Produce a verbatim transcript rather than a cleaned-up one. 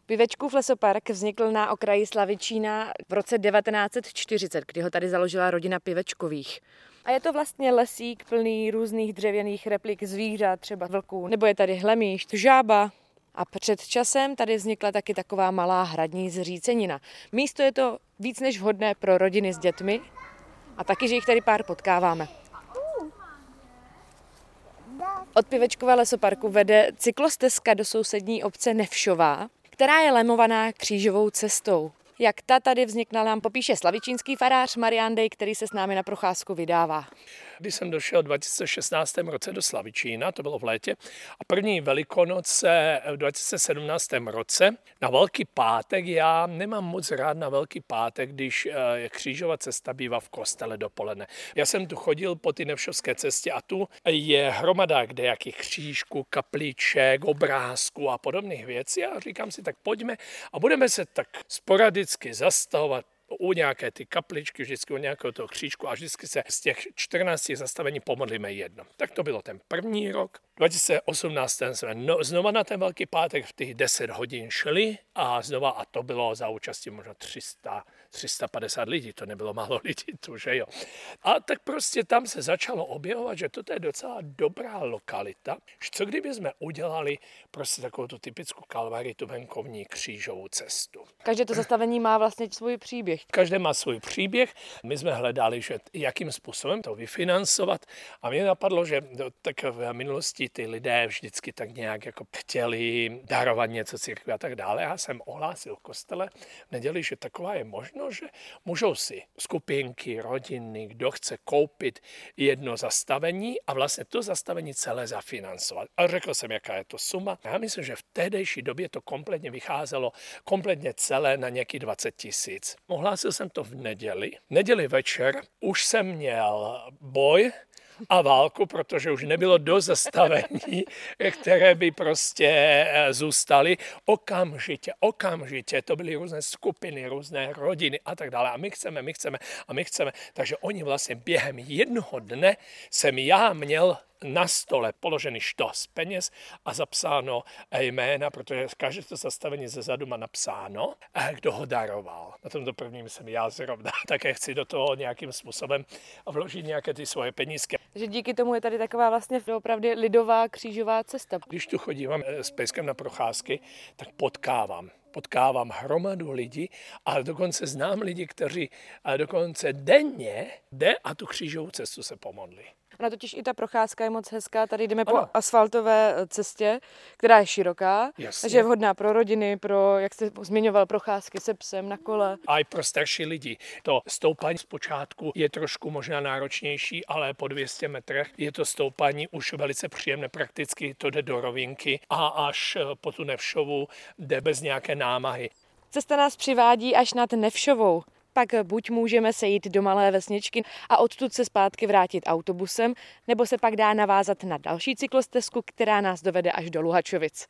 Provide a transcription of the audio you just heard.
Pivečkův lesopark vznikl na okraji Slavičína v roce devatenáct set čtyřicet, kdy ho tady založila rodina Pivečkových. A je to vlastně lesík plný různých dřevěných replik zvířat, třeba vlků, nebo je tady hlemýš, žába. A před časem tady vznikla taky taková malá hradní zřícenina. Místo je to víc než vhodné pro rodiny s dětmi a taky, že jich tady pár potkáváme. Od Pivečkova lesoparku vede cyklostezka do sousední obce Nevšová, která je lemovaná křížovou cestou. Jak ta tady vznikla, nám popíše slavičínský farář Marián Dej, který se s námi na procházku vydává. Když jsem došel v dva tisíce šestnáctém roce do Slavičína, to bylo v létě, a první Velikonoce v dva tisíce sedmnáctém roce, na Velký pátek, já nemám moc rád na Velký pátek, když křížová cesta bývá v kostele dopoledne. Já jsem tu chodil po ty Nevšovské cestě a tu je hromada kdejakých křížků, kapliček, obrázků a podobných věcí. A říkám si, tak pojďme a budeme se tak sporadicky zastavovat u nějaké ty kapličky, vždycky u nějakého toho křížku a vždycky se z těch čtrnácti zastavení pomodlíme jedno. Tak to bylo ten první rok. dva tisíce osmnáct jsme no, znova na ten Velký pátek v těch deset hodin šli a znova a to bylo za účastí možná tři sta, tři sta padesát lidí, to nebylo málo lidí tu, že jo. A tak prostě tam se začalo objevovat, že toto je docela dobrá lokalita. Co kdyby jsme udělali prostě takovou tu typickou kalvárii, tu venkovní křížovou cestu. Každé to zastavení má vlastně svůj příběh. Každé má svůj příběh. My jsme hledali, že jakým způsobem to vyfinancovat a mě napadlo, že tak v minulosti ty lidé vždycky tak nějak jako chtěli darovat něco církvi a tak dále. Já jsem ohlásil v kostele v neděli, že taková je možnost, že můžou si skupinky, rodiny, kdo chce koupit jedno zastavení a vlastně to zastavení celé zafinancovat. A řekl jsem, jaká je to suma. Já myslím, že v tehdejší době to kompletně vycházelo kompletně celé na nějaký dvacet tisíc. Ohlásil jsem to v neděli. Neděli večer už jsem měl boj a válku, protože už nebylo dost zastavení, které by prostě zůstaly. Okamžitě, okamžitě, to byly různé skupiny, různé rodiny a tak dále. A my chceme, my chceme a my chceme. Takže oni vlastně během jednoho dne jsem já měl na stole položený štos peněz a zapsáno jména, protože každé to zastavení zezadu má napsáno, kdo ho daroval. Na tomto prvním jsem já zrovna. Také chci do toho nějakým způsobem vložit nějaké ty svoje penízky. Takže díky tomu je tady taková vlastně opravdu lidová křížová cesta. Když tu chodím s pejskem na procházky, tak potkávám. Potkávám hromadu lidí a dokonce znám lidi, kteří dokonce denně jde a tu křížovou cestu se pomodlí. Ona totiž i ta procházka je moc hezká. Tady jdeme ano. po asfaltové cestě, která je široká, Jasně. takže je vhodná pro rodiny, pro, jak jste zmiňoval, procházky se psem na kole. A i pro starší lidi. To stoupání zpočátku je trošku možná náročnější, ale po dvě stě metrech je to stoupání už velice příjemné, prakticky to jde do rovinky a až po tu Nevšovu jde bez nějaké námahy. Cesta nás přivádí až nad Nevšovou. Pak buď můžeme sejít do malé vesničky a odtud se zpátky vrátit autobusem, nebo se pak dá navázat na další cyklostezku, která nás dovede až do Luhačovic.